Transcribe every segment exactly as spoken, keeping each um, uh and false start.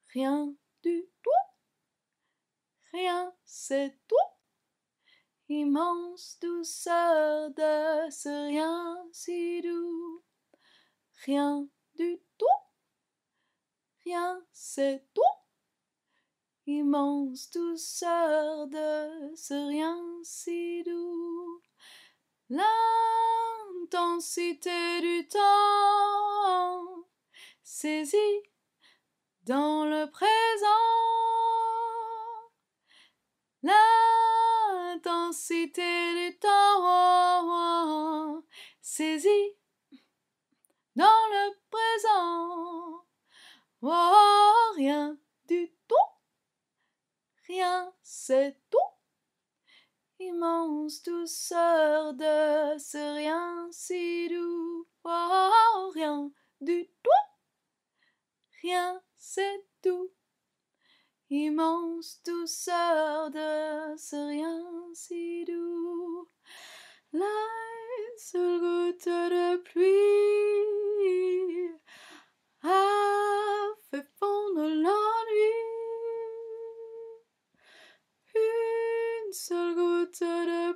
rien du tout, rien c'est tout, immense douceur de ce rien si doux, rien du tout, rien c'est tout, immense douceur de ce rien si doux. L'intensité du temps saisie dans le présent, l'intensité du temps saisie dans le présent. Oh, rien du tout, rien c'est tout, immense douceur de ce rien si doux. Oh, rien du tout, rien c'est tout, immense douceur de ce rien si doux. La seule goutte de pluie a fait fondre l'ennui. Une seule goutte de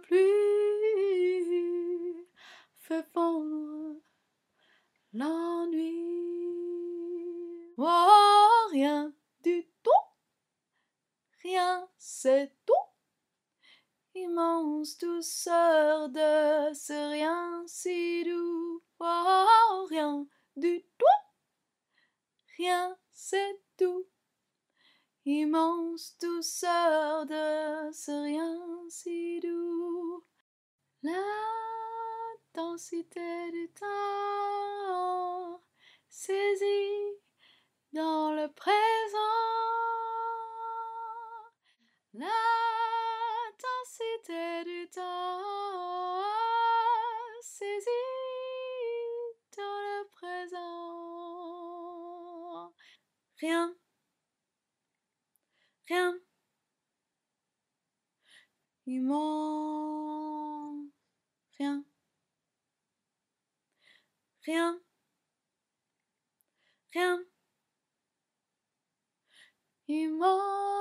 pluie fait fondre l'ennui. Oh, rien du tout, rien c'est tout, immense douceur de ce rien si doux. Oh, rien du tout, rien c'est tout, immense douceur de ce rien si doux. L'intensité du temps saisie dans le présent, l'intensité du temps saisie dans le présent. Rien, rien, immense, rien, rien, rien, immense.